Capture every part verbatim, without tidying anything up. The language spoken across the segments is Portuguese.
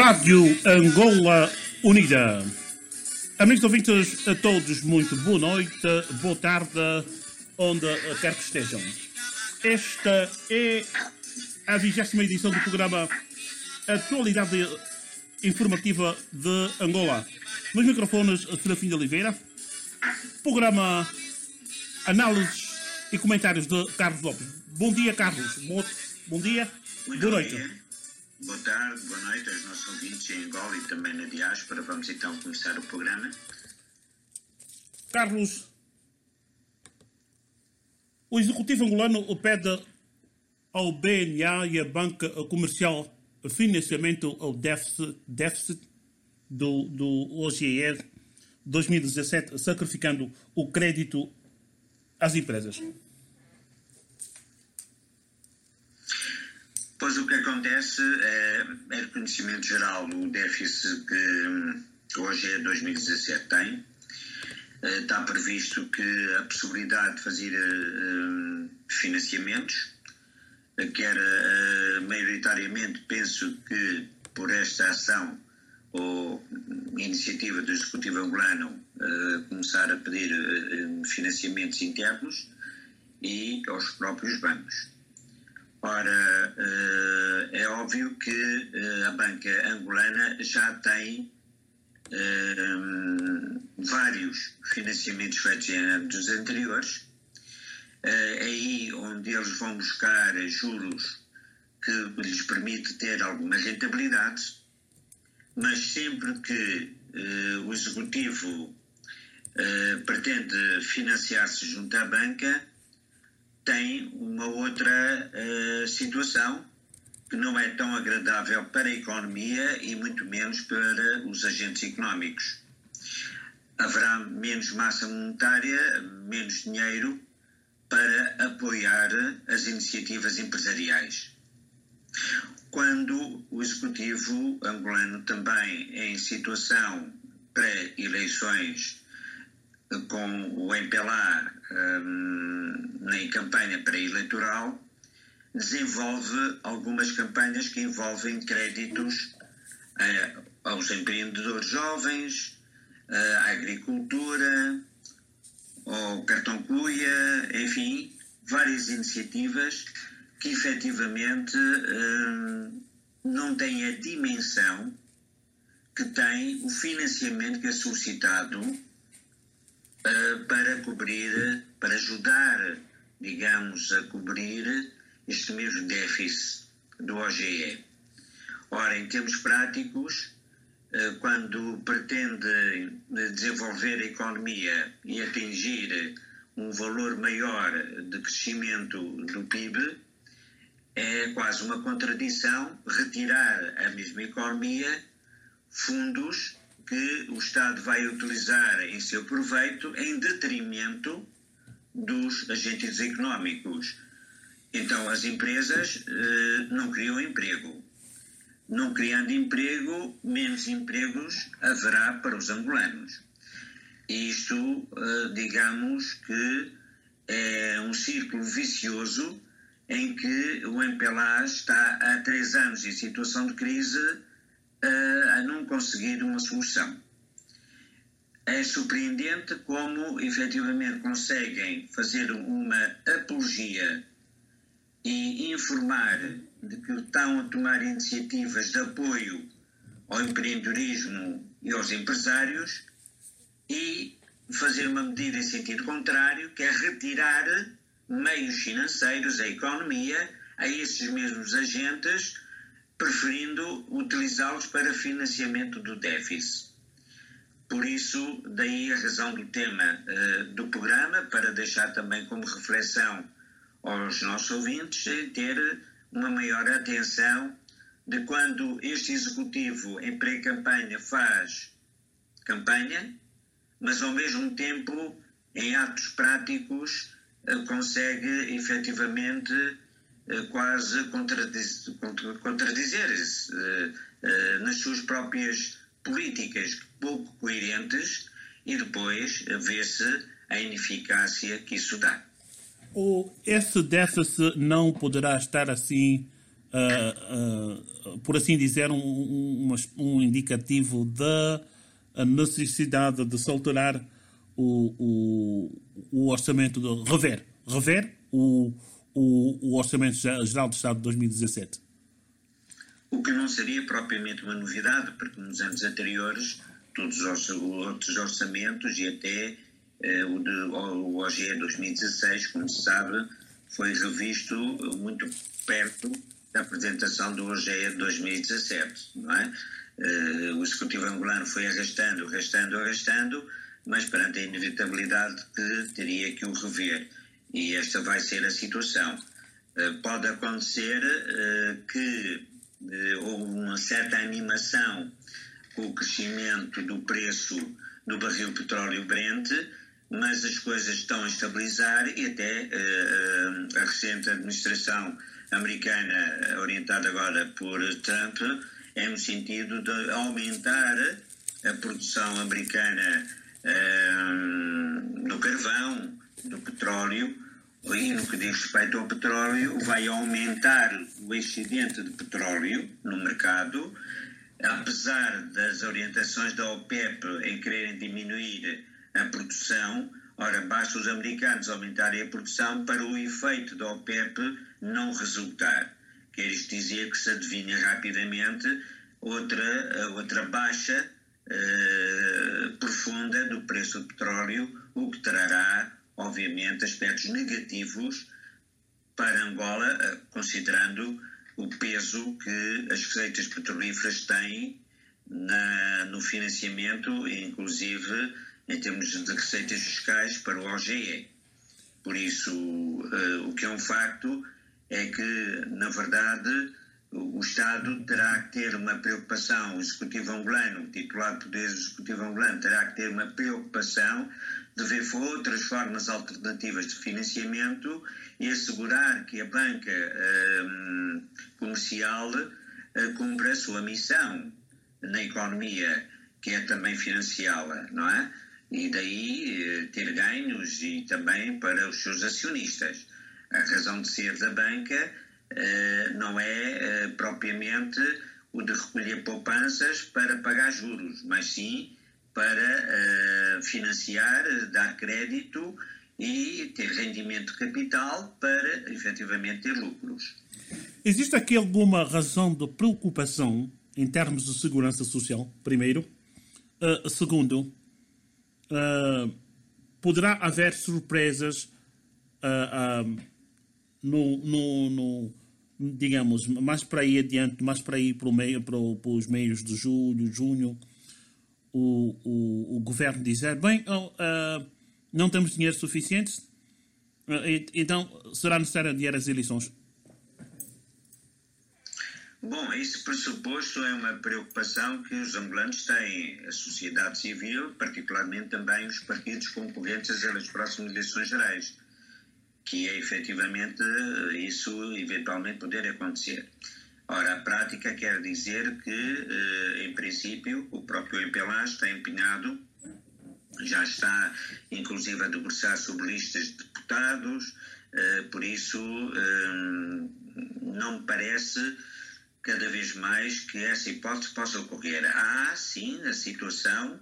Rádio Angola Unida. Amigos ouvintes, a todos muito boa noite, boa tarde, onde quer que estejam. Esta é a vigésima edição do programa Atualidade Informativa de Angola. Nos microfones, Serafim de Oliveira. Programa Análises e Comentários de Carlos Lopes. Bom dia, Carlos. Bom, bom dia. Muito boa bom noite. Dia. Boa tarde, boa noite aos nossos ouvintes em Angola e também na diáspora. Vamos então começar o programa. Carlos, o Executivo angolano pede ao B N A e à Banca Comercial financiamento ao déficit, déficit do, do O G E dois mil e dezassete, sacrificando o crédito às empresas. Pois o que acontece é, é de conhecimento geral o déficit que o O G E dois mil e dezassete tem. Está previsto que a possibilidade de fazer uh, financiamentos, quer uh, maioritariamente penso que por esta ação ou iniciativa do Executivo angolano uh, começar a pedir uh, financiamentos internos e aos próprios bancos. Ora, uh, é óbvio que uh, a banca angolana já tem uh, vários financiamentos feitos em anos anteriores, uh, é aí onde eles vão buscar juros que lhes permite ter alguma rentabilidade, mas sempre que uh, o Executivo uh, pretende financiar-se junto à banca, tem uma outra uh, situação que não é tão agradável para a economia e muito menos para os agentes económicos. Haverá menos massa monetária, menos dinheiro para apoiar as iniciativas empresariais. Quando o Executivo angolano também em situação pré-eleições com o M P L A um, em campanha pré-eleitoral, desenvolve algumas campanhas que envolvem créditos uh, aos empreendedores jovens, uh, à agricultura, ao cartão cuia, enfim, várias iniciativas que efetivamente uh, não têm a dimensão que tem o financiamento que é solicitado uh, para cobrir, para ajudar, digamos, a cobrir este mesmo déficit do O G E. Ora, em termos práticos, uh, quando pretende desenvolver a economia e atingir um valor maior de crescimento do P I B, é quase uma contradição retirar à mesma economia fundos que o Estado vai utilizar em seu proveito em detrimento dos agentes económicos. Então, as empresas eh, não criam emprego. Não criando emprego, menos empregos haverá para os angolanos. E isto, eh, digamos que é um círculo vicioso em que o M P L A está há três anos em situação de crise uh, a não conseguir uma solução. É surpreendente como efetivamente conseguem fazer uma apologia e informar de que estão a tomar iniciativas de apoio ao empreendedorismo e aos empresários e fazer uma medida em sentido contrário, que é retirar meios financeiros à economia, a esses mesmos agentes, preferindo utilizá-los para financiamento do déficit. Por isso, daí a razão do tema uh, do programa, para deixar também como reflexão aos nossos ouvintes, é ter uma maior atenção de quando este Executivo em pré-campanha faz campanha, mas ao mesmo tempo, em atos práticos, consegue efetivamente quase contradizer, contradizer-se nas suas próprias políticas pouco coerentes e depois vê-se a ineficácia que isso dá. Ou esse déficit não poderá estar assim uh, uh, por assim dizer, um, um, um indicativo da necessidade de se alterar o, o, o orçamento, de rever, rever o, o, o Orçamento Geral do Estado de dois mil e dezassete. O que não seria propriamente uma novidade, porque nos anos anteriores todos os outros orçamentos e até eh, o, de, o O G E dois mil e dezasseis, como se sabe, foi revisto muito perto da apresentação do O G E de dois mil e dezassete, não é? Eh, o Executivo angolano foi arrastando, arrastando, arrastando, mas perante a inevitabilidade que teria que o rever. E esta vai ser a situação. Eh, pode acontecer eh, que eh, houve uma certa animação com o crescimento do preço do barril de petróleo Brent, mas as coisas estão a estabilizar e até uh, a recente administração americana, orientada agora por Trump, é no sentido de aumentar a produção americana uh, no carvão, do petróleo, e no que diz respeito ao petróleo, vai aumentar o excedente de petróleo no mercado, apesar das orientações da OPEP em quererem diminuir a produção. Ora, basta os americanos aumentarem a produção para o efeito da OPEP não resultar. Quer isto dizer que se adivinha rapidamente outra, outra baixa eh, profunda do preço do petróleo, o que trará, obviamente, aspectos negativos para Angola, considerando o peso que as receitas petrolíferas têm na, no financiamento, inclusive em termos de receitas fiscais para o O G E. Por isso, uh, o que é um facto é que, na verdade, o, o Estado terá que ter uma preocupação, o Executivo angolano, o titular do Poder Executivo angolano, terá que ter uma preocupação de ver outras formas alternativas de financiamento e assegurar que a banca uh, comercial uh, cumpra a sua missão na economia, que é também financiá-la, não é? E daí uh, ter ganhos e também para os seus acionistas. A razão de ser da banca uh, não é uh, propriamente o de recolher poupanças para pagar juros, mas sim para uh, financiar, dar crédito e ter rendimento de capital para, efetivamente, ter lucros. Existe aqui alguma razão de preocupação em termos de segurança social, primeiro? Uh, segundo, uh, poderá haver surpresas uh, uh, no, no, no, digamos, mais para aí adiante, mais para aí para, o meio, para, para os meios de julho, junho, O, o, o governo dizer, bem, oh, uh, não temos dinheiro suficiente, uh, e, então será necessário adiar as eleições? Bom, esse pressuposto é uma preocupação que os angolanos têm, a sociedade civil, particularmente também os partidos concorrentes às próximas eleições gerais, que é efetivamente isso eventualmente poder acontecer. Ora, a prática quer dizer que, eh, em princípio, o próprio M P L A está empenhado, já está, inclusive, a debruçar sobre listas de deputados, eh, por isso eh, não me parece, cada vez mais, que essa hipótese possa ocorrer. Há, sim, a situação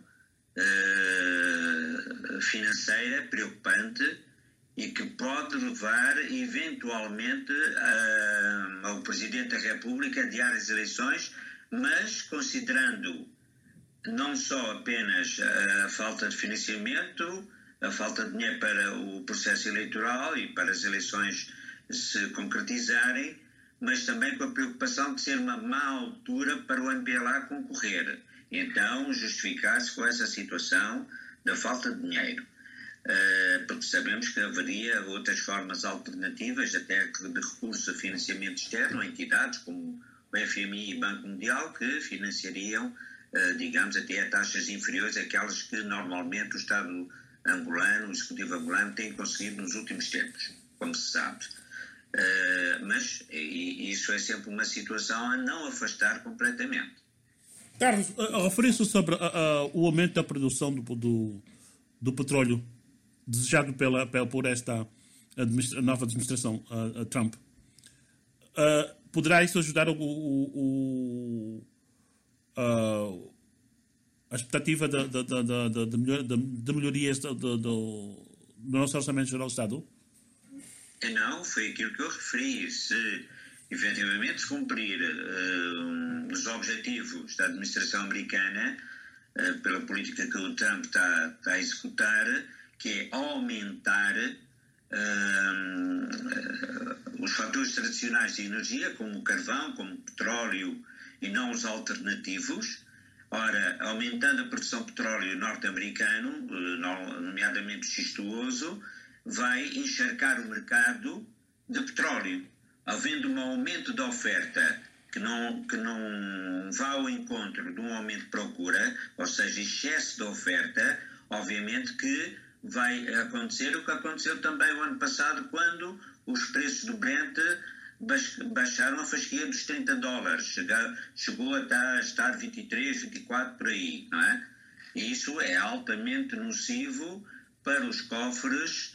eh, financeira preocupante, e que pode levar, eventualmente, a, ao Presidente da República a adiar as eleições, mas considerando não só apenas a falta de financiamento, a falta de dinheiro para o processo eleitoral e para as eleições se concretizarem, mas também com a preocupação de ser uma má altura para o M P L A concorrer. Então, justificar-se com essa situação da falta de dinheiro. Uh, porque sabemos que haveria outras formas alternativas, até de recurso a financiamento externo, a entidades como o F M I e o Banco Mundial, que financiariam, uh, digamos, até a taxas inferiores àquelas que normalmente o Estado angolano, o Executivo angolano, tem conseguido nos últimos tempos, como se sabe. Uh, mas e, isso é sempre uma situação a não afastar completamente. Carlos, a referência sobre a, a, o aumento da produção do, do, do petróleo desejado pela, pela, por esta administra, nova administração, a, a Trump, uh, poderá isso ajudar o, o, o, uh, a expectativa de, de, de, de, de, melhor, de, de melhorias do, do, do nosso Orçamento Geral do Estado? Não, foi aquilo que eu referi. Se efetivamente se cumprir uh, os objetivos da administração americana, uh, pela política que o Trump está, está a executar, que é aumentar uh, uh, os fatores tradicionais de energia, como o carvão, como o petróleo, e não os alternativos. Ora, aumentando a produção de petróleo norte-americano, uh, nomeadamente xistuoso, vai encharcar o mercado de petróleo. Havendo um aumento da oferta que não, que não vá ao encontro de um aumento de procura, ou seja, excesso de oferta, obviamente que vai acontecer o que aconteceu também o ano passado, quando os preços do Brent baixaram a fasquia dos trinta dólares, chegou, chegou a estar vinte e três, vinte e quatro por aí, não é? E isso é altamente nocivo para os cofres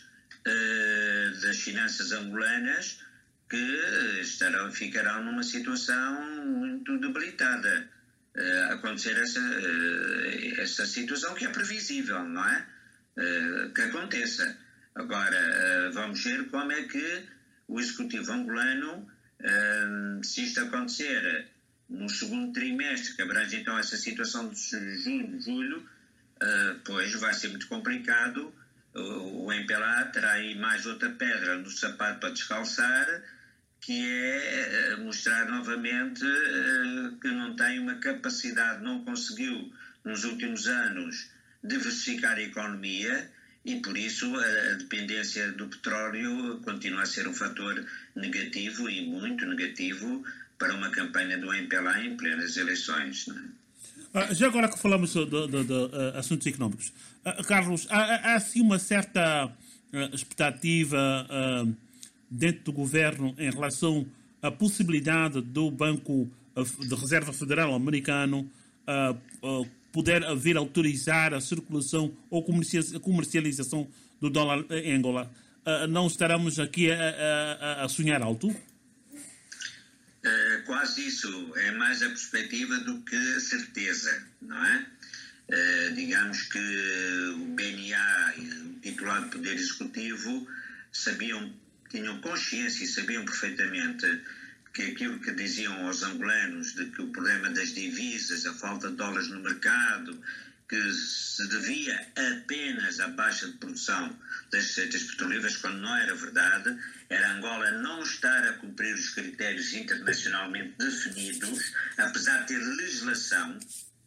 uh, das finanças angolanas, que estarão, ficarão numa situação muito debilitada. Uh, acontecer essa, uh, essa situação que é previsível, não é? Uh, que aconteça. Agora, uh, vamos ver como é que o Executivo angolano, uh, se isto acontecer no segundo trimestre, que abrange então essa situação de junho, julho, uh, pois vai ser muito complicado. O, o M P L A terá aí mais outra pedra no sapato para descalçar, que é mostrar novamente uh, que não tem uma capacidade, não conseguiu nos últimos anos diversificar a economia, e por isso a dependência do petróleo continua a ser um fator negativo, e muito negativo, para uma campanha do M P L A em plenas eleições. Não é? Ah, já agora que falamos de, de, de, de uh, assuntos económicos, uh, Carlos, há, há sim uma certa uh, expectativa uh, dentro do governo em relação à possibilidade do Banco de Reserva Federal americano uh, uh, poder vir a autorizar a circulação ou comercialização do dólar em Angola. Uh, não estaremos aqui a, a, a sonhar alto? Uh, quase isso. É mais a perspectiva do que a certeza, não é? Uh, digamos que o B N A e o titular de Poder Executivo sabiam, tinham consciência e sabiam perfeitamente que aquilo que diziam aos angolanos, de que o problema das divisas, a falta de dólares no mercado, que se devia apenas à baixa de produção das receitas petrolíferas, quando não era verdade, era Angola não estar a cumprir os critérios internacionalmente definidos, apesar de ter legislação.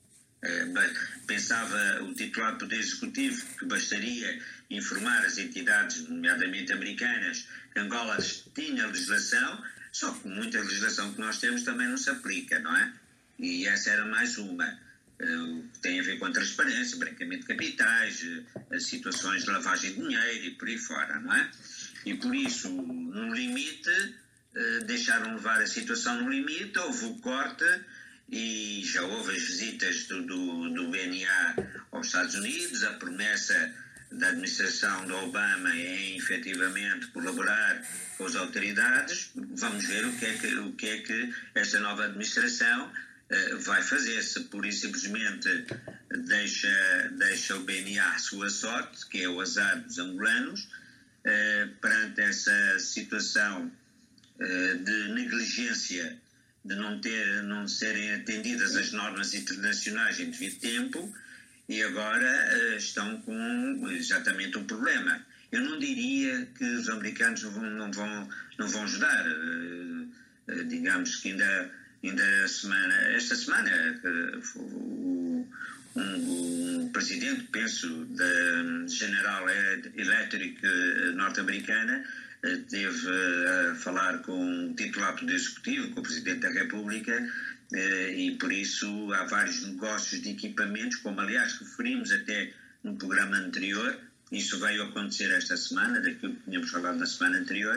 Pensava o titular do Poder Executivo que bastaria informar as entidades, nomeadamente americanas, que Angola tinha legislação, só que muita legislação que nós temos também não se aplica, não é? E essa era mais uma. O que tem a ver com a transparência, branqueamento de capitais, as situações de lavagem de dinheiro e por aí fora, não é? E por isso, no limite, deixaram levar a situação no limite, houve o corte, e já houve as visitas do, do, do B N A aos Estados Unidos, a promessa da administração do Obama em efetivamente colaborar com as autoridades. Vamos ver o que é que, o que, é que esta nova administração uh, vai fazer, se pura e simplesmente deixa, deixa o B N A à sua sorte, que é o azar dos angolanos, uh, perante essa situação uh, de negligência, de não, ter, não serem atendidas as normas internacionais em devido tempo, e agora uh, estão com exatamente um problema. Eu não diria que os americanos não vão, não vão, não vão ajudar. Uh, uh, digamos que ainda, ainda semana, esta semana uh, o, um, o presidente, penso, da General Electric uh, norte-americana, uh, teve uh, a falar com o titular do Poder Executivo, com o Presidente da República, Uh, e por isso há vários negócios de equipamentos, como aliás referimos até no programa anterior. Isso veio acontecer esta semana, daquilo que tínhamos falado na semana anterior,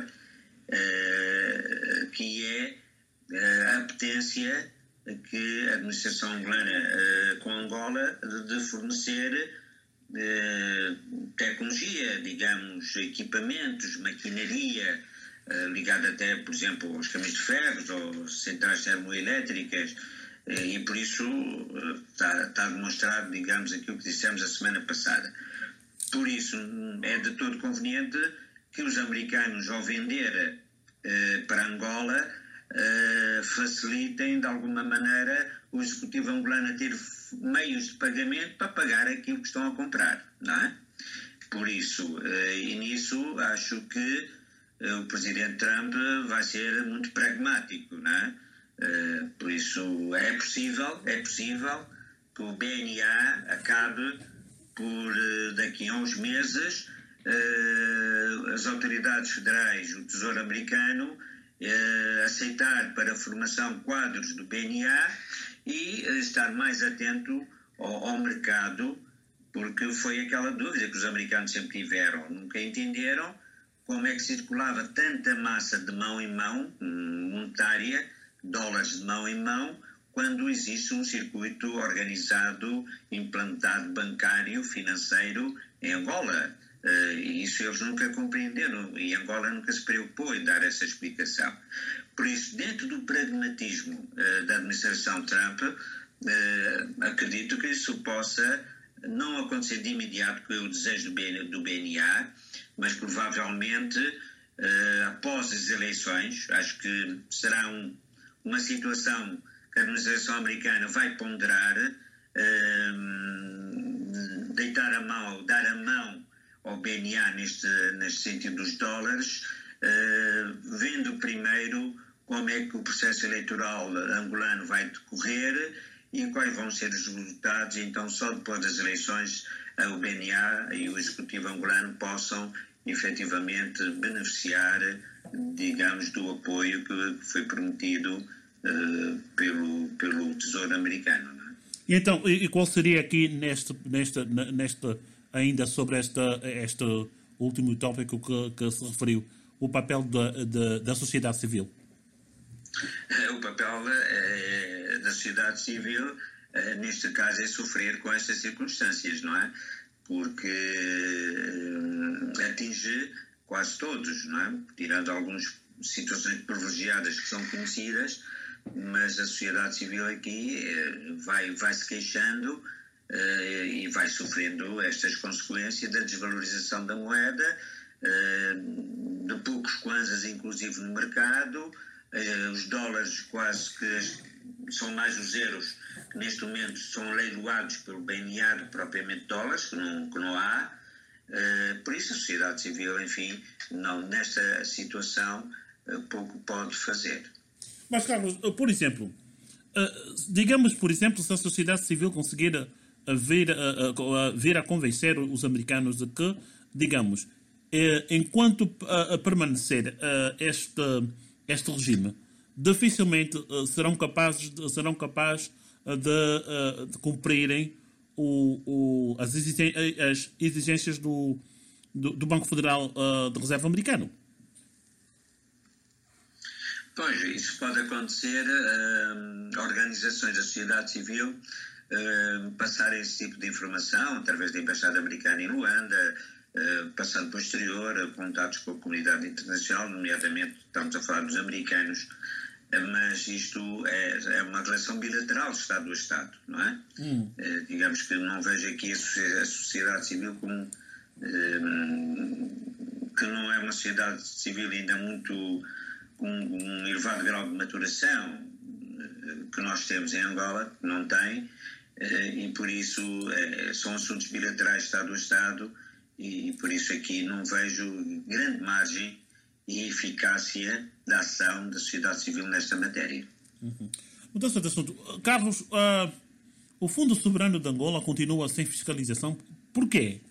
uh, que é uh, a apetência que a administração angolana uh, com Angola de, de fornecer uh, tecnologia, digamos, equipamentos, maquinaria, ligado até, por exemplo, aos caminhos de ferros ou centrais termoelétricas, e por isso está, está demonstrado, digamos, aquilo que dissemos a semana passada. Por isso é de todo conveniente que os americanos, ao vender eh, para Angola, eh, facilitem de alguma maneira o executivo angolano a ter meios de pagamento para pagar aquilo que estão a comprar, não é? Por isso, eh, e nisso acho que eh, o presidente Trump vai ser muito pragmático, não é? Eh, por isso é possível, é possível que o B N A acabe por, eh, daqui a uns meses, eh, as autoridades federais, o Tesouro americano, eh, aceitar para a formação quadros do B N A e eh, estar mais atento ao, ao mercado, porque foi aquela dúvida que os americanos sempre tiveram, nunca entenderam como é que circulava tanta massa de mão em mão, monetária, dólares de mão em mão, quando existe um circuito organizado, implantado, bancário, financeiro em Angola. Uh, e isso eles nunca compreenderam, e Angola nunca se preocupou em dar essa explicação. Por isso, dentro do pragmatismo uh, da administração Trump, uh, acredito que isso possa não acontecer de imediato, que é o desejo do, B, do B N A, mas provavelmente uh, após as eleições. Acho que será um, uma situação que a administração americana vai ponderar, uh, deitar a mão, dar a mão ao B N A neste, neste sentido dos dólares, uh, vendo primeiro como é que o processo eleitoral angolano vai decorrer e quais vão ser os resultados. Então só depois das eleições o B N A e o Executivo angolano possam efetivamente beneficiar, digamos, do apoio que foi prometido uh, pelo, pelo Tesouro americano. Não é? E então, e qual seria aqui neste, neste, neste ainda sobre esta, este último tópico que, que se referiu, o papel da, da, da sociedade civil? O papel é, da sociedade civil, é, neste caso, é sofrer com estas circunstâncias, não é? Porque é, atinge quase todos, não é? Tirando algumas situações privilegiadas que são conhecidas, mas a sociedade civil aqui é, vai, vai se queixando é, e vai sofrendo estas consequências da desvalorização da moeda, é, de poucos kwanzas, inclusive no mercado. Os dólares quase que são mais os euros que neste momento são leiloados pelo B N A do que propriamente dólares, que não, que não há. Por isso a sociedade civil, enfim, não, nesta situação pouco pode fazer. Mas, Carlos, por exemplo, digamos, por exemplo, se a sociedade civil conseguir vir a, vir a convencer os americanos de que, digamos, enquanto permanecer este este regime, dificilmente uh, serão capazes de, serão capazes de, uh, de cumprirem o, o, as, exigências, as exigências do, do, do Banco Federal uh, de Reserva americano. Pois, isso pode acontecer, uh, organizações da sociedade civil uh, passarem esse tipo de informação através da Embaixada Americana em Luanda, Uh, passando para o exterior, uh, contatos com a comunidade internacional, nomeadamente estamos a falar dos americanos, uh, mas isto é, é uma relação bilateral, Estado a Estado, não é? Hum. Uh, digamos que não vejo aqui a, a sociedade civil como uh, que não é uma sociedade civil ainda muito com um elevado grau de maturação uh, que nós temos em Angola, que não tem, uh, e por isso uh, são assuntos bilaterais Estado a Estado. E por isso aqui não vejo grande margem e eficácia da ação da sociedade civil nesta matéria. Uhum. Mudança de assunto. Carlos, uh, o Fundo Soberano de Angola continua sem fiscalização. Porquê?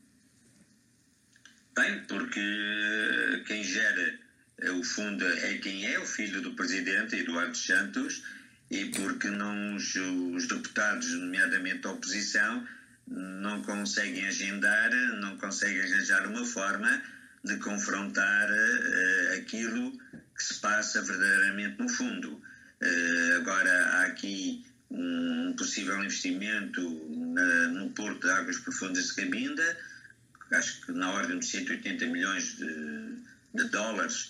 Bem, porque quem gera o fundo é quem é, o filho do presidente, Eduardo Santos, e porque não os, os deputados, nomeadamente a oposição, não conseguem agendar, não conseguem arranjar uma forma de confrontar uh, aquilo que se passa verdadeiramente no fundo. Uh, agora, há aqui um possível investimento na, no Porto de Águas Profundas de Cabinda, acho que na ordem de cento e oitenta milhões de, de dólares, uh,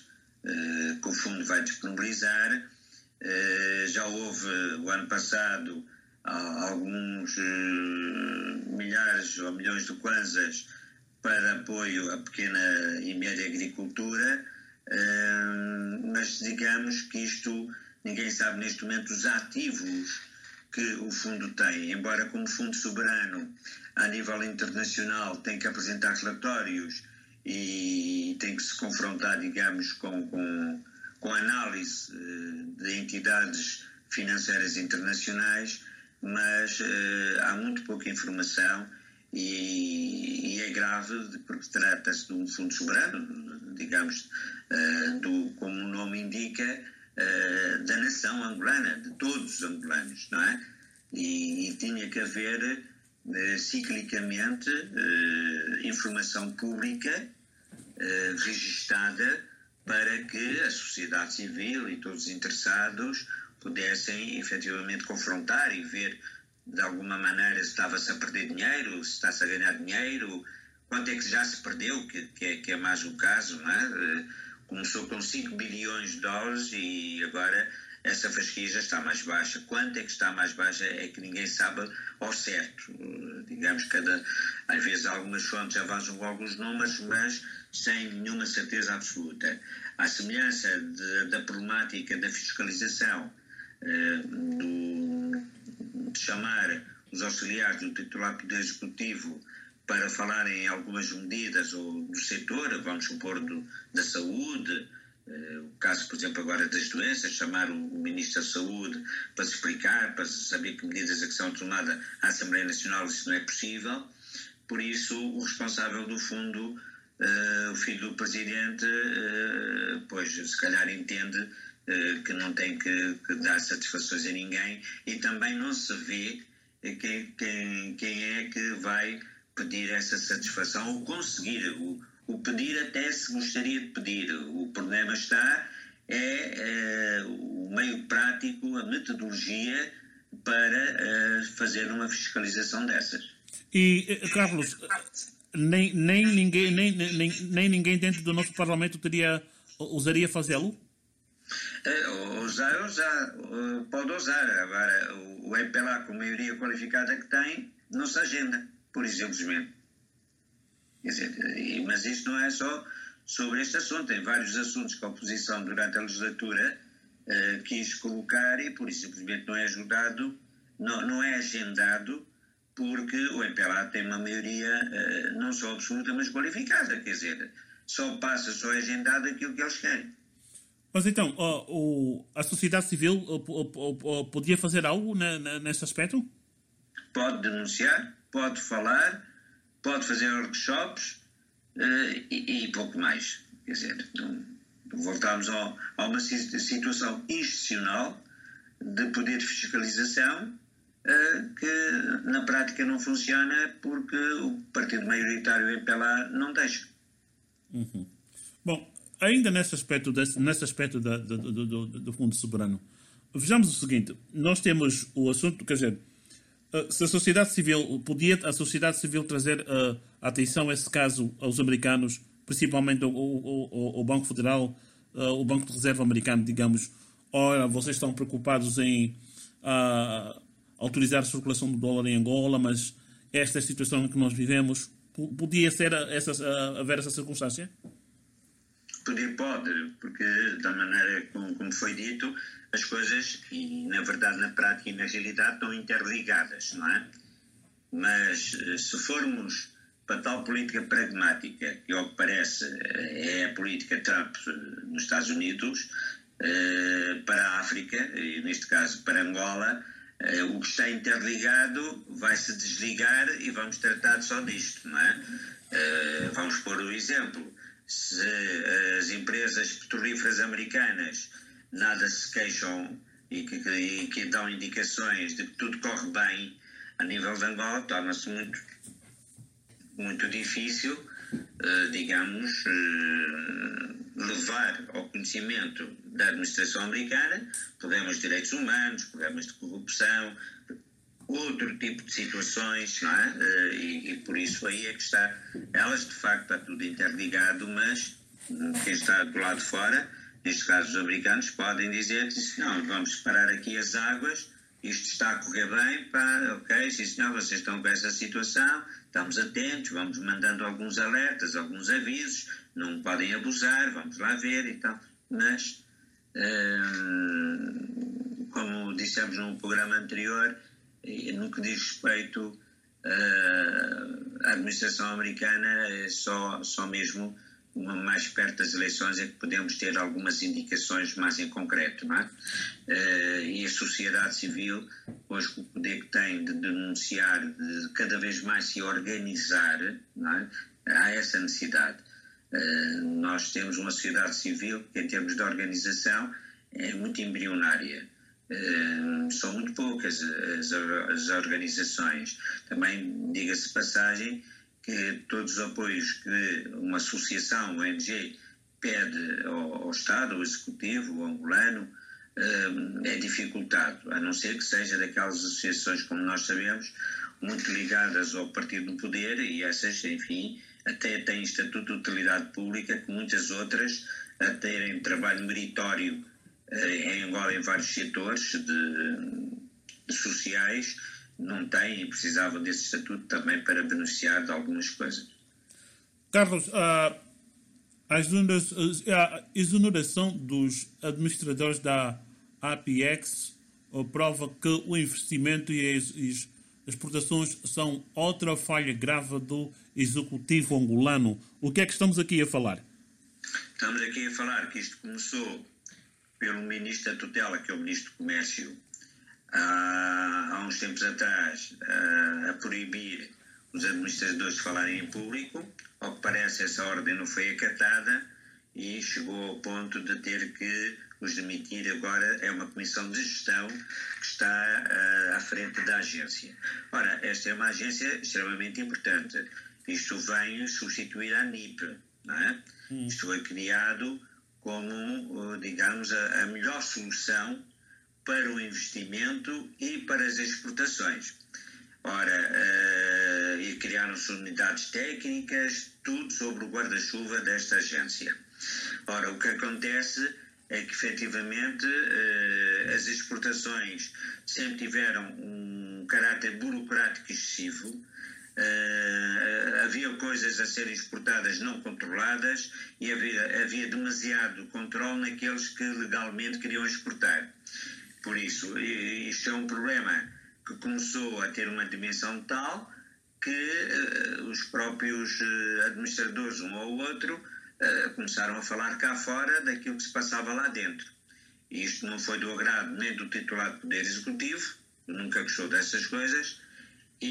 que o fundo vai disponibilizar. Já houve, o ano passado, alguns milhares ou milhões de kwanzas para apoio à pequena e média agricultura, mas digamos que isto, ninguém sabe neste momento os ativos que o fundo tem, embora como fundo soberano a nível internacional tem que apresentar relatórios e tem que se confrontar, digamos, com, com, com análise de entidades financeiras internacionais, mas uh, há muito pouca informação e, e é grave porque trata-se de um fundo soberano, digamos, uh, do, como o nome indica, uh, da nação angolana, de todos os angolanos, não é? E, e tinha que haver uh, ciclicamente uh, informação pública uh, registada para que a sociedade civil e todos os interessados pudessem efetivamente confrontar e ver de alguma maneira se estava-se a perder dinheiro, se está-se a ganhar dinheiro, quanto é que já se perdeu, que, que, é, que é mais o caso, não é? Começou com cinco bilhões de dólares e agora essa fasquia já está mais baixa. Quanto é que está mais baixa é que ninguém sabe ao certo. Digamos que cada, às vezes algumas fontes avançam com alguns números, mas sem nenhuma certeza absoluta. À semelhança de, da problemática da fiscalização, Do, de chamar os auxiliares do titular do Poder Executivo para falarem em algumas medidas ou do setor, vamos supor, do, da saúde, eh, o caso, por exemplo, agora das doenças, chamar o, o Ministro da Saúde para se explicar, para saber que medidas é que são tomadas à Assembleia Nacional, isso não é possível. Por isso, o responsável do fundo, eh, o filho do Presidente, eh, pois se calhar entende que não tem que, que dar satisfações a ninguém e também não se vê quem, quem, quem é que vai pedir essa satisfação ou conseguir. O, o pedir até se gostaria de pedir. O problema está é, é o meio prático, a metodologia para é, fazer uma fiscalização dessas. E, Carlos, nem, nem, ninguém, nem, nem, nem ninguém dentro do nosso Parlamento teria, ousaria fazê-lo? Uh, usar, usar, uh, pode usar. Agora, o, o M P L A, com a maioria qualificada que tem, não se agenda, por simplesmente. Quer dizer, e, mas isto não é só sobre este assunto. Tem vários assuntos que a oposição, durante a legislatura, uh, quis colocar e, por simplesmente, não é ajudado, não, não é agendado, porque o M P L A tem uma maioria uh, não só absoluta, mas qualificada. Quer dizer, só passa, só é agendado aquilo que eles querem. Mas então, uh, o, a sociedade civil uh, uh, uh, podia fazer algo na, na, nesse aspecto? Pode denunciar, pode falar, pode fazer workshops uh, e, e pouco mais. Quer dizer, então, voltamos ao, a uma situação institucional de poder de fiscalização uh, que na prática não funciona porque o partido maioritário M P L A não deixa. Uhum. Bom, ainda nesse aspecto, desse, nesse aspecto da, do, do, do, do Fundo Soberano, vejamos o seguinte: nós temos o assunto, quer dizer, se a sociedade civil, podia a sociedade civil trazer uh, atenção a esse caso aos americanos, principalmente ao, ao, ao Banco Federal, uh, o Banco de Reserva americano, digamos, ora, vocês estão preocupados em uh, autorizar a circulação do dólar em Angola, mas esta é a situação em que nós vivemos, podia ser essa, uh, haver essa circunstância? Poder pode, porque da maneira como, como foi dito, as coisas, e na verdade, na prática e na realidade, estão interligadas, não é? Mas se formos para tal política pragmática, que ao que parece é a política Trump nos Estados Unidos, para a África, e neste caso para Angola, o que está interligado vai se desligar e vamos tratar só disto, não é? Vamos pôr o exemplo. Se as empresas petrolíferas americanas nada se queixam e que, e que dão indicações de que tudo corre bem a nível de Angola, torna-se muito, muito difícil, uh, digamos, uh, levar ao conhecimento da administração americana problemas de direitos humanos, problemas de corrupção, outro tipo de situações, não é? E, e por isso aí é que está, elas de facto está tudo interligado, mas quem está do lado de fora neste caso os americanos, podem dizer que não, vamos separar aqui as águas, isto está a correr bem, pá, ok, sim senhor, vocês estão com essa situação, estamos atentos, vamos mandando alguns alertas, alguns avisos, não podem abusar, vamos lá ver e tal. Mas, hum, como dissemos num programa anterior, no que diz respeito uh, à administração americana, é só, só mesmo mais perto das eleições é que podemos ter algumas indicações mais em concreto, não é? Uh, e a sociedade civil, hoje com o poder que tem de denunciar, de cada vez mais se organizar, não é? Há essa necessidade. Uh, nós temos uma sociedade civil que, em termos de organização, é muito embrionária. Uh, são muito poucas as, as organizações. Também, diga-se de passagem, que todos os apoios que uma associação, uma O N G, pede ao, ao Estado, ao Executivo, ao angolano, uh, é dificultado, a não ser que seja daquelas associações, como nós sabemos, muito ligadas ao partido do poder, e essas, enfim, até têm estatuto de utilidade pública, que muitas outras, a terem trabalho meritório em Angola em vários setores de, de sociais, não têm e precisavam desse estatuto também para beneficiar de algumas coisas. Carlos, a, a exoneração dos administradores da A P E X prova que o investimento e as, as exportações são outra falha grave do executivo angolano. O que é que estamos aqui a falar? Estamos aqui a falar que isto começou pelo Ministro da Tutela, que é o Ministro do Comércio, há, há uns tempos atrás, a, a proibir os administradores de falarem em público. Ao que parece, essa ordem não foi acatada e chegou ao ponto de ter que os demitir. Agora é uma comissão de gestão que está uh, à frente da agência. Ora, esta é uma agência extremamente importante. Isto vem substituir a N I P, não é? Hum. Isto foi criado como, digamos, a, a melhor solução para o investimento e para as exportações. Ora, uh, e criaram-se unidades técnicas, tudo sobre o guarda-chuva desta agência. Ora, o que acontece é que, efetivamente, uh, as exportações sempre tiveram um caráter burocrático excessivo. Uh, havia coisas a serem exportadas não controladas e havia, havia demasiado controle naqueles que legalmente queriam exportar. Por isso, isto é um problema que começou a ter uma dimensão tal que uh, os próprios uh, administradores, um ou outro, uh, começaram a falar cá fora daquilo que se passava lá dentro. E isto não foi do agrado nem do titular do Poder Executivo, nunca gostou dessas coisas. E,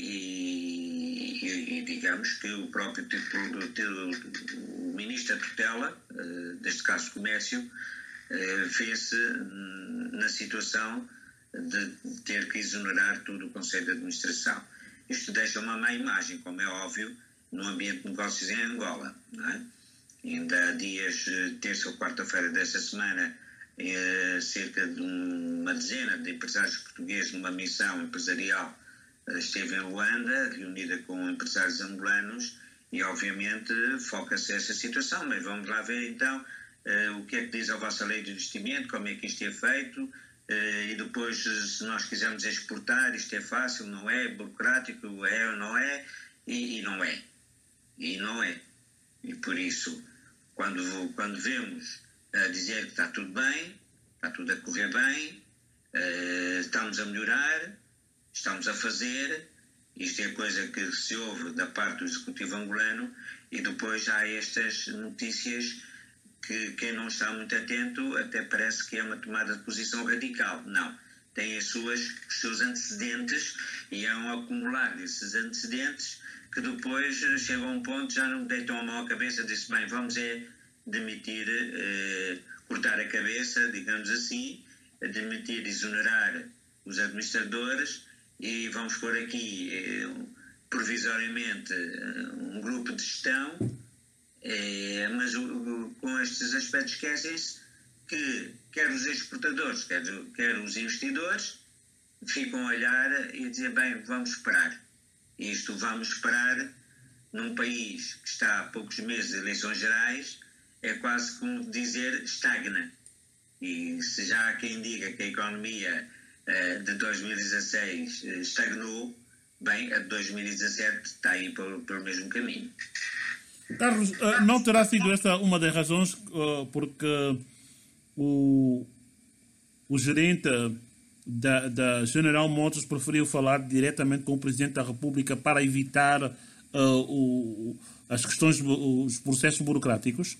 e, e digamos que o próprio título do, do, o Ministro da Tutela, uh, neste caso Comércio, uh, fez-se na situação de ter que exonerar todo o Conselho de Administração. Isto deixa uma má imagem, como é óbvio, no ambiente de negócios em Angola, não é? Ainda há dias, terça ou quarta-feira desta semana, uh, cerca de uma dezena de empresários portugueses numa missão empresarial esteve em Luanda, reunida com empresários angolanos, e obviamente foca-se essa situação. Mas vamos lá ver então uh, o que é que diz a vossa lei de investimento, como é que isto é feito, uh, e depois, se nós quisermos exportar, isto é fácil, não é? Burocrático, é ou não é? E, e não é. E não é. E por isso, quando, quando vemos uh, dizer que está tudo bem, está tudo a correr bem, uh, estamos a melhorar, estamos a fazer, isto é coisa que se ouve da parte do Executivo angolano, e depois há estas notícias que quem não está muito atento até parece que é uma tomada de posição radical. Não, tem as suas, os seus antecedentes, e é um acumular desses antecedentes que depois chegam a um ponto, já não deitam a mão à cabeça e dizem, bem, vamos é demitir, eh, cortar a cabeça, digamos assim, demitir, exonerar os administradores, e vamos pôr aqui eh, provisoriamente um grupo de gestão, eh, mas o, o, com estes aspectos esquecem-se que quer os exportadores, quer, quer os investidores, ficam a olhar e a dizer, bem, vamos esperar. Isto vamos esperar num país que está há poucos meses de eleições gerais, é quase como dizer estagna. E se já há quem diga que a economia uh, de dois mil e dezasseis uh, estagnou, bem, a de dois mil e dezassete está aí pelo, pelo mesmo caminho. Carlos, uh, não terá sido essa uma das razões uh, porque o, o gerente da, da General Motors preferiu falar diretamente com o Presidente da República para evitar uh, o, as questões, os processos burocráticos?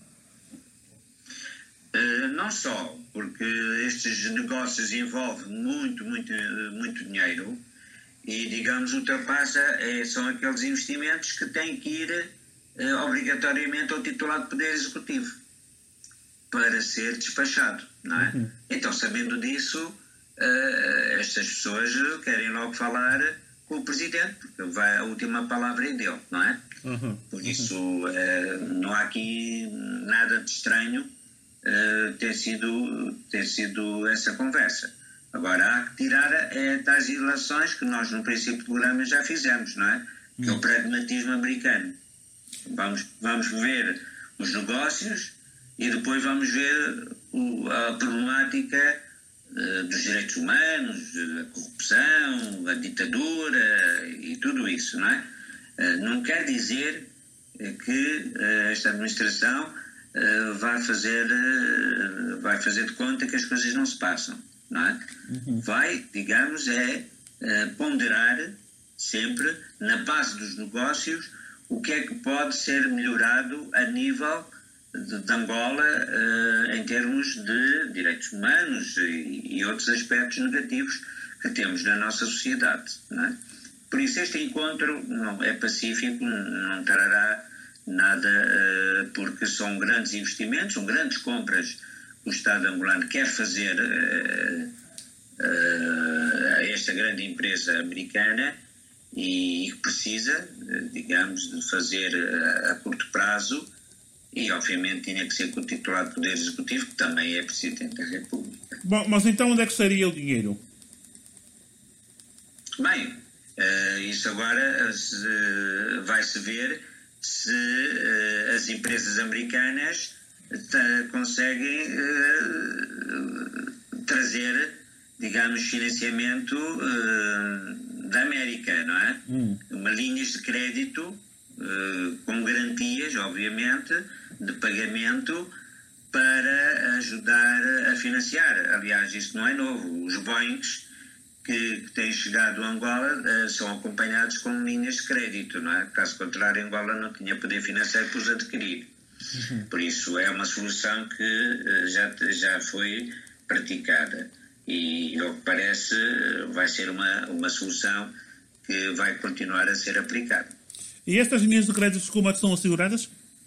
Uh, não só, porque estes negócios envolvem muito, muito, muito dinheiro e, digamos, ultrapassa, é, são aqueles investimentos que têm que ir uh, obrigatoriamente ao titular de Poder Executivo para ser despachado, não é? Uhum. Então, sabendo disso, uh, estas pessoas querem logo falar com o Presidente, porque vai, a última palavra é dele, não é? Uhum. Por isso, uh, não há aqui nada de estranho Uh, ter, sido, ter sido essa conversa. Agora, há que tirar é, das ilações que nós, no princípio do programa, já fizemos, não é? Que é o pragmatismo americano. Vamos, vamos ver os negócios e depois vamos ver o, a problemática uh, dos direitos humanos, a corrupção, a ditadura e tudo isso, não é? Uh, não quer dizer que uh, esta administração Uh, vai fazer uh, vai fazer de conta que as coisas não se passam, não é? Uhum. Vai, digamos, é uh, ponderar sempre na base dos negócios o que é que pode ser melhorado a nível de, de Angola uh, em termos de direitos humanos e, e outros aspectos negativos que temos na nossa sociedade, não é? Por isso este encontro não é pacífico, não trará nada, porque são grandes investimentos, são grandes compras que o Estado angolano quer fazer a esta grande empresa americana e que precisa, digamos, de fazer a curto prazo e, obviamente, tinha que ser com o titular do Poder Executivo, que também é Presidente da República. Bom, mas então onde é que seria o dinheiro? Bem, isso agora vai-se ver se uh, as empresas americanas uh, conseguem uh, trazer, digamos, financiamento uh, da América, não é? Hum. Uma linhas de crédito uh, com garantias, obviamente, de pagamento para ajudar a financiar. Aliás, isso não é novo. Os Boeings que, que têm chegado a Angola uh, são acompanhados com linhas de crédito, não é? Caso contrário, Angola não tinha poder financeiro para os adquirir. Uhum. Por isso, é uma solução que uh, já, já foi praticada e, ao que parece, vai ser uma, uma solução que vai continuar a ser aplicada. E estas linhas de crédito, como é que são asseguradas?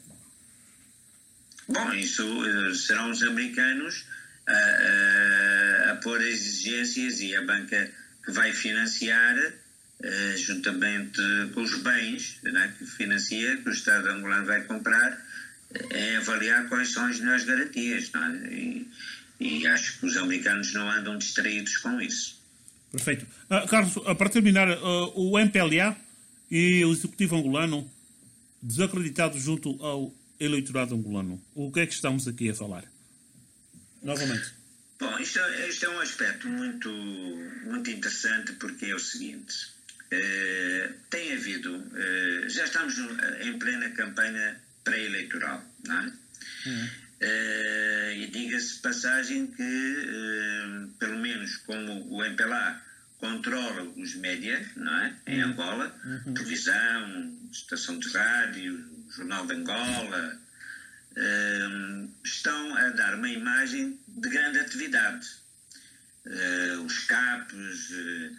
Bom, isso uh, serão os americanos A, a, a pôr exigências e a banca que vai financiar, uh, juntamente com os bens, né, que financia, que o Estado angolano vai comprar, é avaliar quais são as melhores garantias. Não é? e, e acho que os americanos não andam distraídos com isso. Perfeito. Uh, Carlos, uh, para terminar, uh, o M P L A e o Executivo angolano desacreditados junto ao eleitorado angolano. O que é que estamos aqui a falar? Novamente. Bom, isto, isto é um aspecto muito, muito interessante porque é o seguinte, eh, tem havido, eh, já estamos no, em plena campanha pré-eleitoral, não é? Uhum. Eh, e diga-se de passagem que, eh, pelo menos como o M P L A controla os média, não é? Em uhum. Angola, uhum. televisão, estação de rádio, Jornal de Angola, Uh, estão a dar uma imagem de grande atividade. Uh, os capos, uh,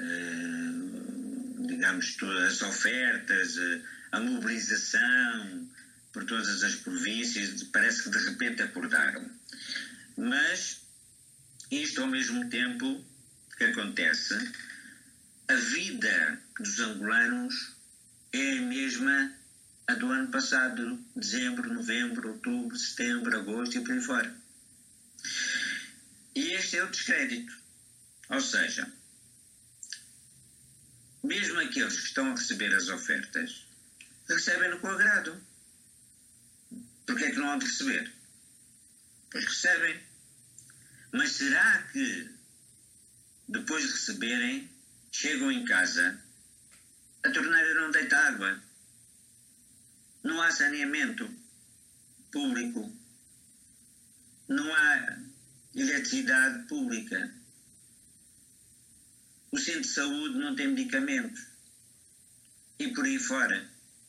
uh, digamos, todas as ofertas, uh, a mobilização por todas as províncias, parece que de repente acordaram. Mas isto, ao mesmo tempo que acontece, a vida dos angolanos é a mesma a do ano passado, dezembro, novembro, outubro, setembro, agosto e por aí fora. E este é o descrédito. Ou seja, mesmo aqueles que estão a receber as ofertas, recebem-no com agrado. Porque é que não hão de receber? Pois recebem. Mas será que, depois de receberem, chegam em casa, a torneira não deita água? Não há saneamento público. Não há eletricidade pública. O centro de saúde não tem medicamentos. E por aí fora.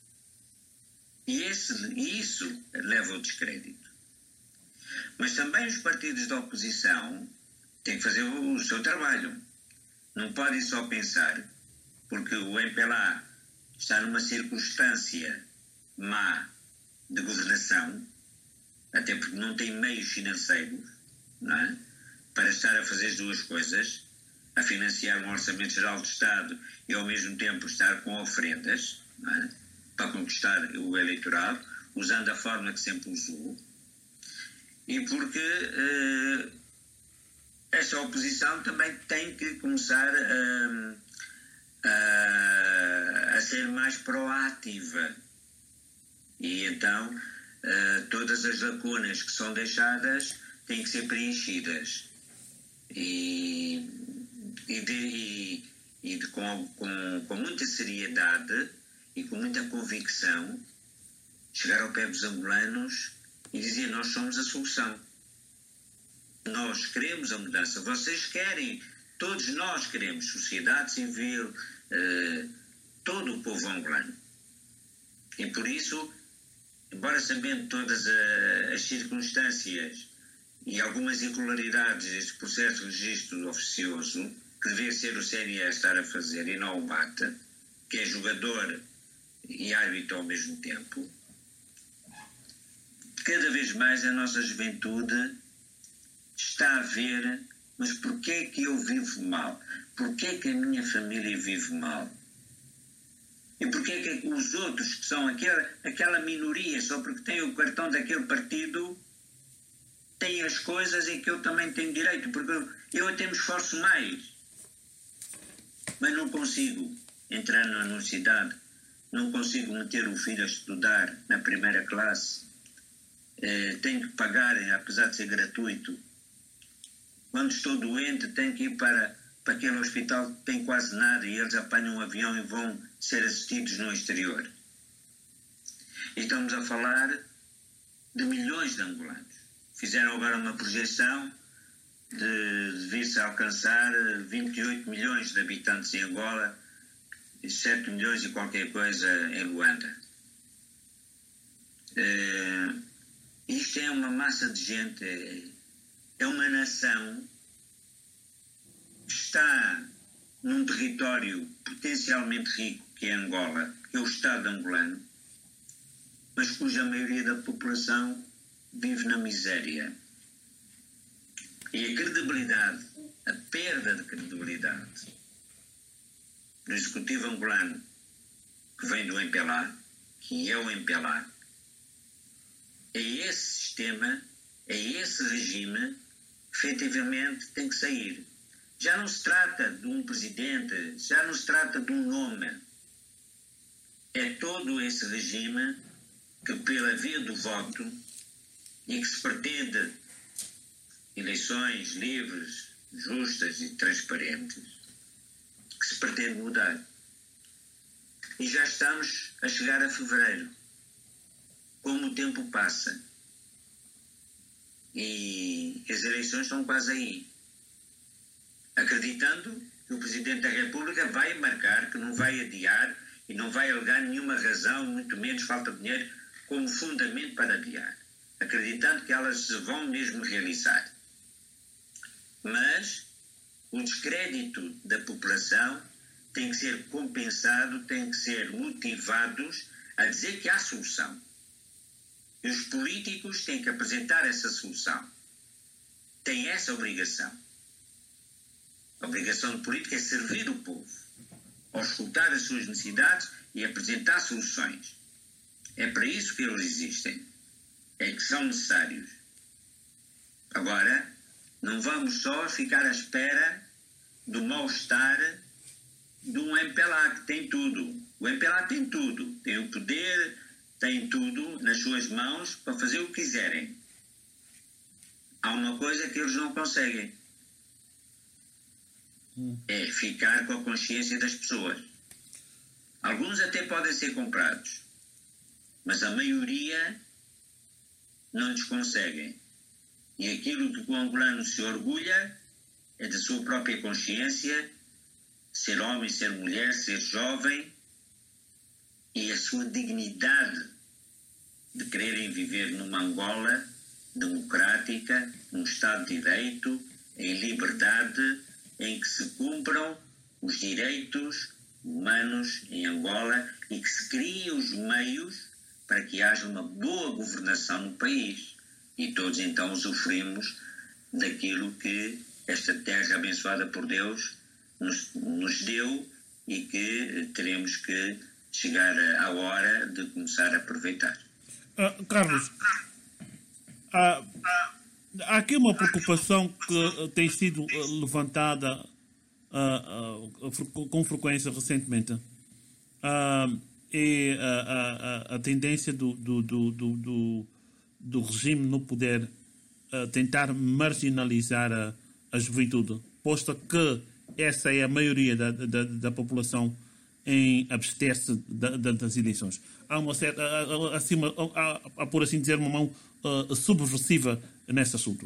E esse, isso leva ao descrédito. Mas também os partidos da oposição têm que fazer o, o seu trabalho. Não podem só pensar, porque o M P L A está numa circunstância má de governação, até porque não tem meios financeiros, não é? Para estar a fazer as duas coisas, a financiar um orçamento geral do Estado e ao mesmo tempo estar com oferendas, não é? Para conquistar o eleitorado, usando a forma que sempre usou, e porque uh, essa oposição também tem que começar a, a, a ser mais proativa. E então uh, todas as lacunas que são deixadas têm que ser preenchidas. E, e, de, e, e de, com, com, com muita seriedade e com muita convicção, chegar ao pé dos angolanos e dizer: nós somos a solução. Nós queremos a mudança. Vocês querem, todos nós queremos, sociedade civil, eh, todo o povo angolano. E por isso, embora sabendo todas a, as circunstâncias e algumas irregularidades deste processo de registro oficioso, que devia ser o C N E estar a fazer e não o B A T, que é jogador e árbitro ao mesmo tempo, cada vez mais a nossa juventude está a ver: mas porquê é que eu vivo mal? Porquê é que a minha família vive mal? E porquê é que os outros, que são aquela, aquela minoria, só porque têm o cartão daquele partido, têm as coisas em que eu também tenho direito? Porque eu, eu até me esforço mais, mas não consigo entrar na universidade, não consigo meter o filho a estudar na primeira classe. Eh, tenho que pagar, apesar de ser gratuito. Quando estou doente, tenho que ir para, para aquele hospital que tem quase nada e eles apanham um avião e vão ser assistidos no exterior. E estamos a falar de milhões de angolanos. Fizeram agora uma projeção de, de vir-se a alcançar vinte e oito milhões de habitantes em Angola e sete milhões e qualquer coisa em Luanda. Eh, Isto é uma massa de gente, é uma nação que está num território potencialmente rico, que é Angola, que é o Estado angolano, mas cuja maioria da população vive na miséria. E a credibilidade, a perda de credibilidade do Executivo angolano, que vem do M P L A, que é o M P L A, é esse sistema, é esse regime que efetivamente tem que sair. Já não se trata de um presidente, já não se trata de um nome. É todo esse regime que, pela via do voto, e que se pretende eleições livres, justas e transparentes, que se pretende mudar. E já estamos a chegar a fevereiro. Como o tempo passa e as eleições estão quase aí, acreditando que o Presidente da República vai marcar, que não vai adiar e não vai alegar nenhuma razão, muito menos falta de dinheiro, como fundamento para adiar, acreditando que elas se vão mesmo realizar. Mas o descrédito da população tem que ser compensado, tem que ser motivados a dizer que há solução. E os políticos têm que apresentar essa solução. Têm essa obrigação. A obrigação do político é servir o povo, auscultar as suas necessidades e apresentar soluções. É para isso que eles existem. É que são necessários. Agora, não vamos só ficar à espera do mal-estar de um M P L A que tem tudo. O M P L A tem tudo. Tem o poder, têm tudo nas suas mãos para fazer o que quiserem. Há uma coisa que eles não conseguem. Hum. É ficar com a consciência das pessoas. Alguns até podem ser comprados, mas a maioria não lhes conseguem. E aquilo que o angolano se orgulha é da sua própria consciência, ser homem, ser mulher, ser jovem, e a sua dignidade de quererem viver numa Angola democrática, num Estado de Direito, em liberdade, em que se cumpram os direitos humanos em Angola e que se criem os meios para que haja uma boa governação no país. E todos então usufruímos daquilo que esta terra abençoada por Deus nos, nos deu e que teremos que chegar à hora de começar a aproveitar. Uh, Carlos, uh, há aqui uma preocupação que uh, tem sido uh, levantada uh, uh, com frequência recentemente. Uh, e uh, a, a, a tendência do, do, do, do, do regime no poder uh, tentar marginalizar a, a juventude, posto que essa é a maioria da, da, da população em abster-se das eleições. Há uma certa, acima, há, há, por assim dizer, uma mão uh, subversiva nesse assunto.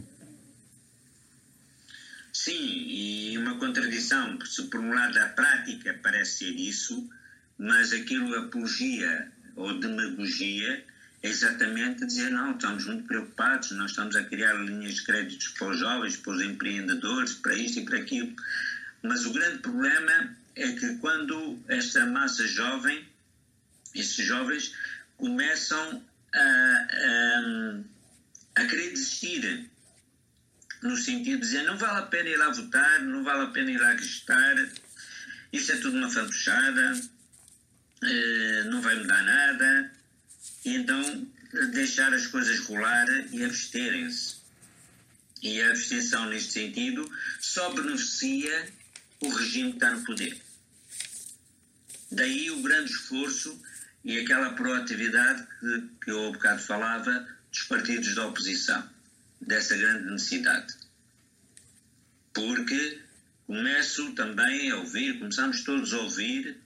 Sim, e uma contradição, se por um lado a prática parece ser isso, mas aquilo apologia ou demagogia é exatamente dizer, não, estamos muito preocupados, nós estamos a criar linhas de créditos para os jovens, para os empreendedores, para isto e para aquilo. Mas o grande problema é que quando esta massa jovem, esses jovens, começam a, a, a querer desistir, no sentido de dizer, não vale a pena ir lá votar, não vale a pena ir lá gestar, isto é tudo uma fantochada, não vai mudar nada, e então deixar as coisas rolar e absterem-se. E a abstenção neste sentido só beneficia o regime que está no poder. Daí o grande esforço e aquela proatividade que, que eu há bocado falava dos partidos da oposição, dessa grande necessidade. Porque começo também a ouvir, começamos todos a ouvir,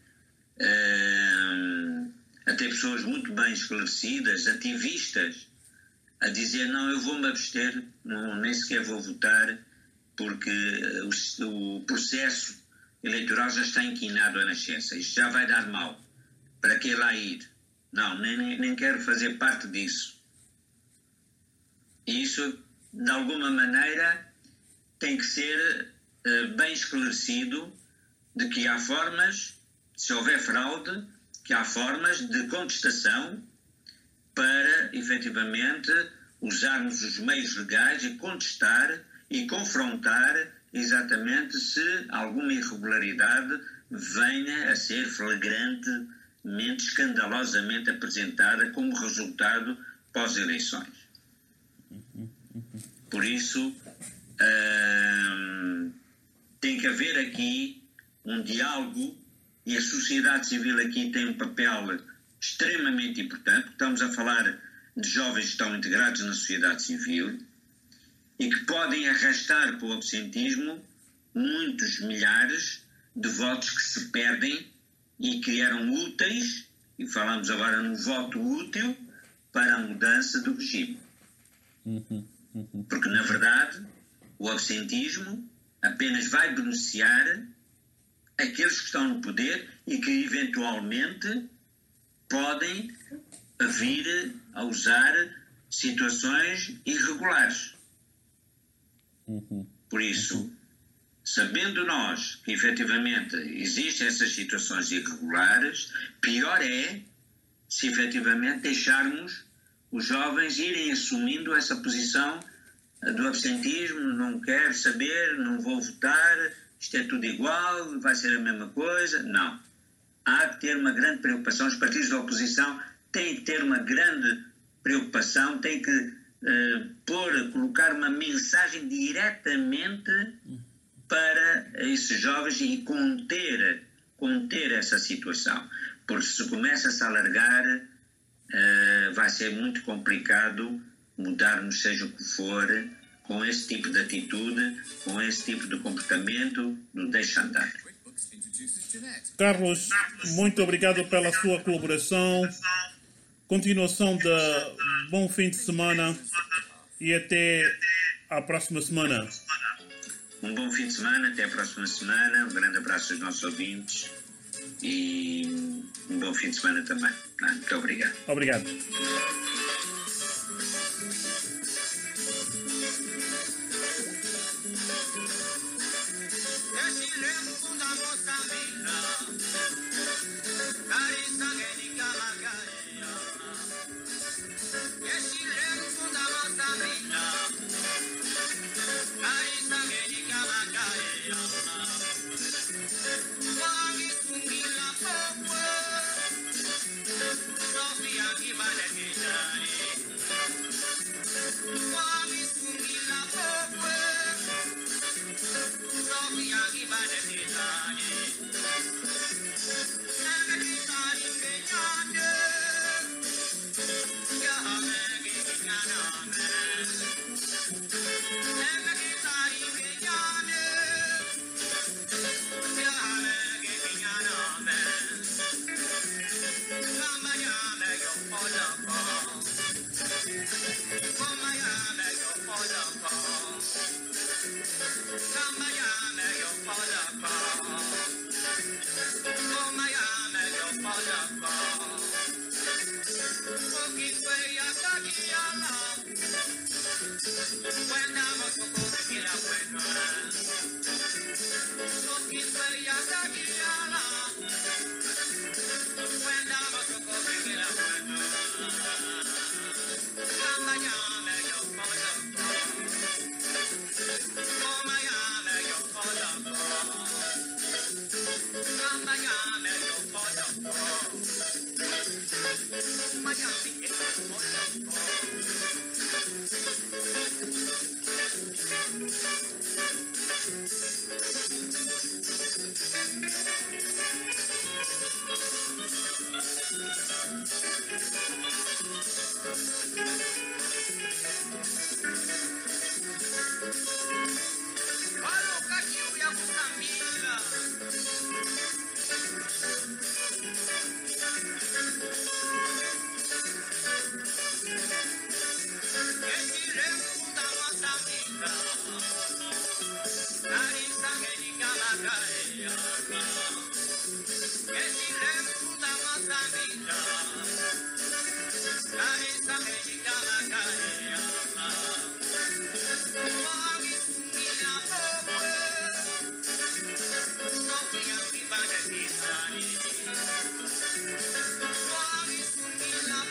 uh, até pessoas muito bem esclarecidas, ativistas, a dizer, não, eu vou-me abster, não, nem sequer vou votar, porque o, o processo eleitoral já está inquinado à nascença, isto já vai dar mal, para que lá ir? Não, nem, nem quero fazer parte disso. E isso, de alguma maneira, tem que ser uh, bem esclarecido de que há formas, se houver fraude, que há formas de contestação para, efetivamente, usarmos os meios legais e contestar e confrontar exatamente se alguma irregularidade venha a ser flagrantemente, escandalosamente apresentada como resultado pós-eleições. Por isso, hum, tem que haver aqui um diálogo e a sociedade civil aqui tem um papel extremamente importante. Estamos a falar de jovens que estão integrados na sociedade civil e que podem arrastar para o absentismo muitos milhares de votos que se perdem e que eram úteis, e falamos agora no voto útil, para a mudança do regime. Porque, na verdade, o absentismo apenas vai beneficiar aqueles que estão no poder e que, eventualmente, podem vir a usar situações irregulares. Por isso, sabendo nós que, efetivamente, existem essas situações irregulares, pior é se, efetivamente, deixarmos os jovens irem assumindo essa posição do absentismo, não quero saber, não vou votar, isto é tudo igual, vai ser a mesma coisa. Não. Há que ter uma grande preocupação, os partidos da oposição têm que ter uma grande preocupação, têm que uh, pôr, colocar uma mensagem diretamente para esses jovens e conter, conter essa situação. Porque se começa-se a alargar, uh, vai ser muito complicado mudarmos, seja o que for, com esse tipo de atitude, com esse tipo de comportamento do deixa andar. Carlos, muito obrigado pela sua colaboração. Continuação de bom fim de semana e até à próxima semana. Um bom fim de semana, até a próxima semana. Um grande abraço aos nossos ouvintes e um bom fim de semana também. Muito obrigado. Obrigado.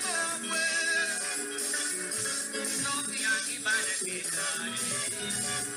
Bye.